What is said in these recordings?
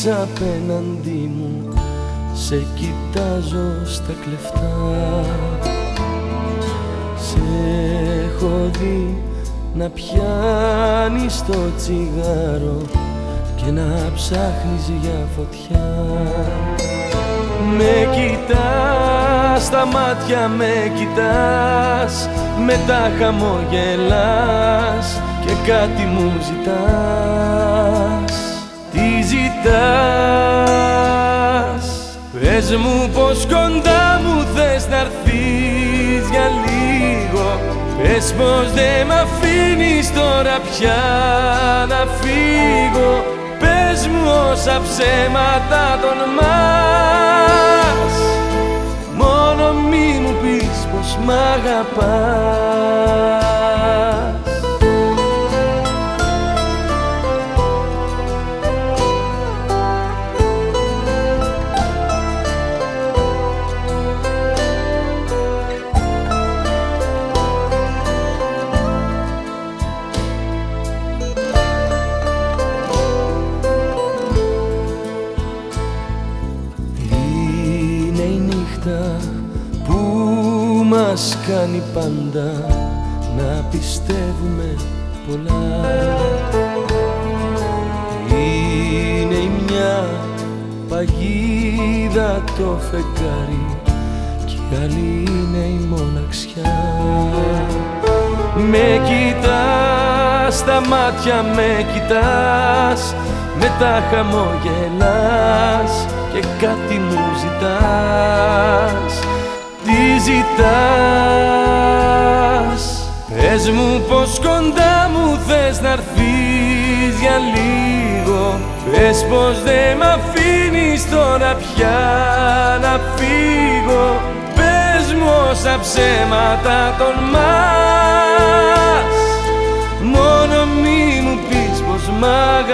απέναντί μου, σε κοιτάζω στα κλεφτά. Σε έχω δει να πιάνεις το τσιγάρο και να ψάχνεις για φωτιά. Με κοιτάς στα μάτια, με κοιτάς, μετά χαμογελάς και κάτι μου ζητάς. Τι ζητάς? Πες μου πως κοντά μου θες να'ρθείς για λίγο. Πες πως δε μ' αφήνεις τώρα πια να φύγω. Πες μου όσα ψέματα τολμάς, μόνο μη μου πεις πως μ' αγαπάς. Που μας κάνει πάντα να πιστεύουμε πολλά. Είναι η μια παγίδα το φεγγάρι κι η άλλη είναι η μοναξιά. Με κοιτάς στα μάτια, με κοιτάς, μετά χαμογελάς και κάτι μου ζητάς. Τι ζητάς? Πες μου πως κοντά μου θες να'ρθείς για λίγο. Πες πως δε μ' αφήνεις τώρα πια να φύγω. Πες μου όσα ψέματα τολμάς, μόνο μη μου πεις πως μ'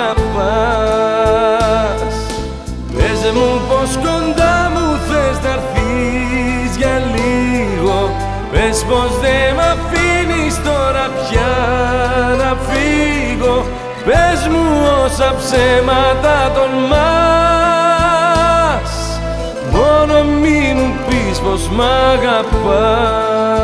αγαπάς. Πες μου πως κοντά μου θες να'ρθείς για λίγο. Πες πως δε μ' αφήνεις τώρα πια να φύγω. Πες μου όσα ψέματα τολμάς, μόνο μη μου πεις πως μ' αγαπάς.